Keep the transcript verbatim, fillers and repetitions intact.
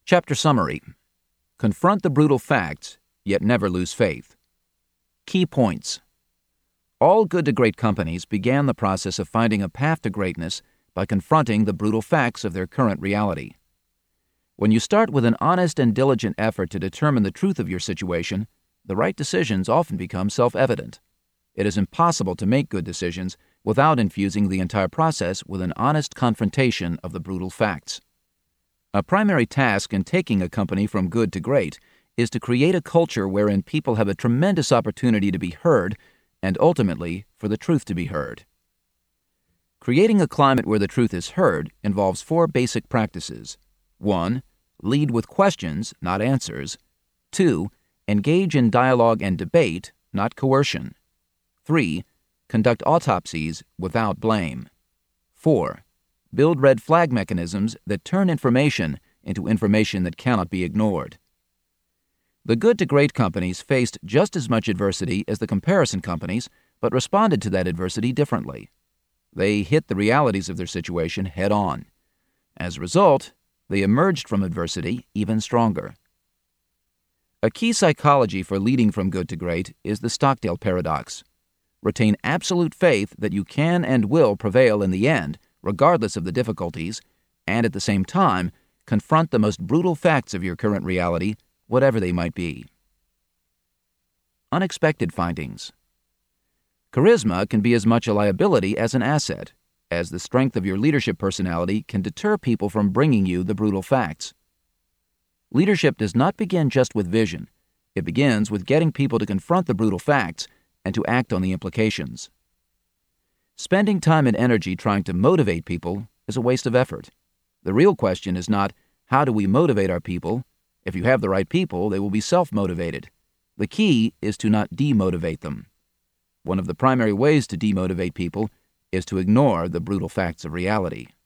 Chapter Summary. Confront the brutal facts, yet never lose faith. Key points. All good to great companies began the process of finding a path to greatness by confronting the brutal facts of their current reality. When you start with an honest and diligent effort to determine the truth of your situation, the right decisions often become self-evident. It is impossible to make good decisions without infusing the entire process with an honest confrontation of the brutal facts. A primary task in taking a company from good to great is to create a culture wherein people have a tremendous opportunity to be heard and ultimately for the truth to be heard. Creating a climate where the truth is heard involves four basic practices. one. Lead with questions, not answers. two. Engage in dialogue and debate, not coercion. three. Conduct autopsies without blame. four. Build red flag mechanisms that turn information into information that cannot be ignored. The good to great companies faced just as much adversity as the comparison companies, but responded to that adversity differently. They hit the realities of their situation head on. As a result, they emerged from adversity even stronger. A key psychology for leading from good to great is the Stockdale paradox. Retain absolute faith that you can and will prevail in the end, regardless of the difficulties, and at the same time, confront the most brutal facts of your current reality, whatever they might be. Unexpected findings. Charisma can be as much a liability as an asset, as the strength of your leadership personality can deter people from bringing you the brutal facts. Leadership does not begin just with vision. It begins with getting people to confront the brutal facts and to act on the implications. Spending time and energy trying to motivate people is a waste of effort. The real question is not, how do we motivate our people? If you have the right people, they will be self-motivated. The key is to not demotivate them. One of the primary ways to demotivate people is to ignore the brutal facts of reality.